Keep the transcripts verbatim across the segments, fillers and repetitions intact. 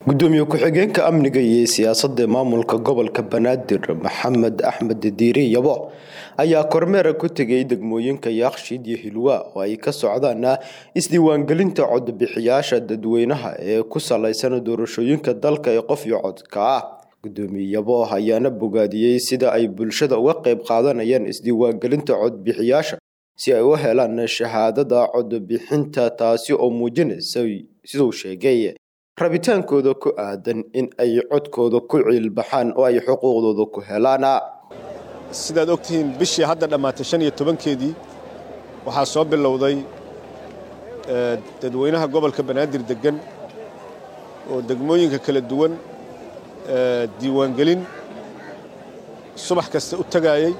gudoomiye ku-xigeenka amniga iyo siyaasadda maamulka gobolka Banaadir Maxamed Axmed Diiri Yabo ayaa kormeer ku tagay degmooyinka Yaaqshiid iyo Hilwa oo ay ka socdaan isdiiwaangelinta cod bixiyaasha dadweynaha ee ku saleysan doorashooyinka dalka ee qof iyo codka ah. gudoomiye Yabo ayaana bogaadiyay sida ay bulshada uga qayb qaadanayaan isdiiwaangelinta cod bixiyaasha si ay u helaan shahaadada cod bixinta, taasi oo muujinaysa sidoo sheegay rabitaankooda ku aadan in ay codkooda ku cilbaxaan oo ay xuquuqdooda ku helaan. sidaad ogtihiin bishii hadda dhamaatay shan iyo tobankeedii waxaa soo bilowday dadweynaha gobolka Banaadir degan oo degmooyinka kala duwan diiwaangelin subax kasta u tagayay.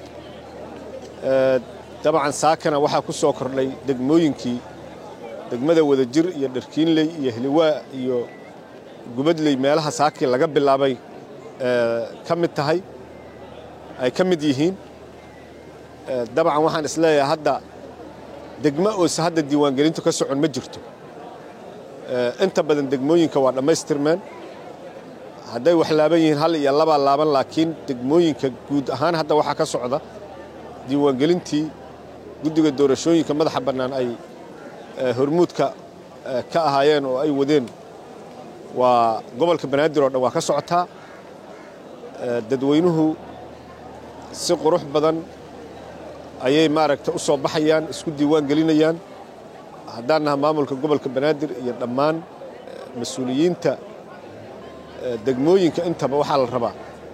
dabcan saakana waxaa ku soo kordhay degmooyinkii degmada Wadajir iyo Dharkiinley iyo Hilwa iyo Gubadley meelaha saaki laga bilaabay ka mid tahay ay ka mid yihiin. dabcan waxaan isleeyahay hadda degmo oo hadda diiwaangelintu ka socon ma jirto. inta badan degmooyinka waa dhamaystirmeen, hadday wax laaban yihiin hal iyo laba laaban, laakiin degmooyinka guud ahaan hadda waxaa ka socda diiwaangelintii guddiga doorashooyinka madaxa bannaan ay hormuudka ka ahaayeen oo ay wadeen. waa gobolka Banaadir oo dhan waa ka socotaa. dadweynuhu si qurux badan ayay maaragta u soo baxayaan, isku diiwaan gelinayaan. haddaan nahay maamulka gobolka Banaadir iyo dhammaan mas'uuliyiinta degmooyinka intaba waxaa la rabaa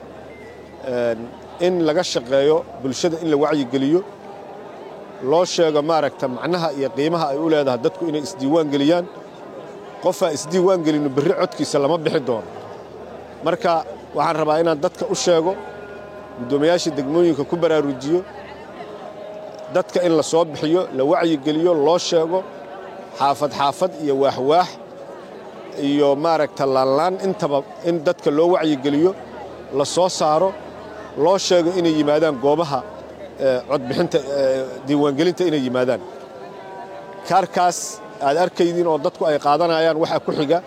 in laga shaqeeyo bulshada, in la wacyi geliyo, loo sheego maaragta macnaha iyo qiimaha ay u leedahay dadku inay isdiiwaan geliyaan. qofaa isdiiwaan gelino berri codkiisa lama bixi doono. marka waxaan rabaa inaan dadka u sheego, gudoomiyaasha degmooyinka ku baraarujiyo dadka in la soo bixiyo, la wacyi geliyo, loo sheego xaafad xaafad iyo waaxwaax iyo maaragta laanlaan intaba in dadka loo wacyi geliyo, la soo saaro, loo sheego inay yimaadaan goobaha codbixinta diiwaangelinta inay yimaadaan. kaarkaas aad arkaydiin oo dadku ay qaadanayaan waxaa ku xiga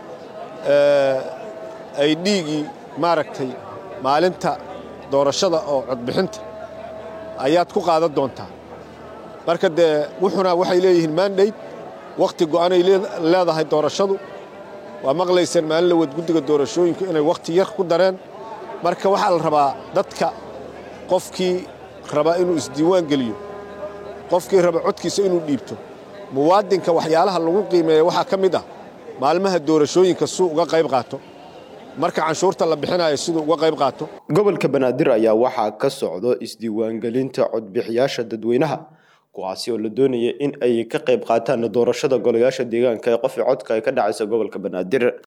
ay dhiigii maaragtay maalinta doorashada oo codbixinta ayaad ku qaadan doontaa. marka dee wuxuna waxay leeyihiin mandate, waqti go'aanay leedahay doorashadu. waa maqlayseen maalin la wad guddiga doorashooyinka inay waqti yar ku dareen. marka waxaa la rabaa dadka qofkii raba inuu isdiiwaan geliyo, qofkii raba codkiisa inuu dhiibto, muwaadinka waxyaalaha lagu qiimeeyo waxaa ka mid ah maalmaha doorashooyinka suu uga qayb qaato, marka canshuurta la bixinayo siduu uga qayb qaato. gobolka Banaadir ayaa waxaa ka socdo isdiiwaangelinta codbixiyaasha dadweynaha, kuwaasi oo la doonaya in ay ka qayb qaataan doorashada golayaasha deegaanka ee qof codka ay ka dhacaysa gobolka Banaadir.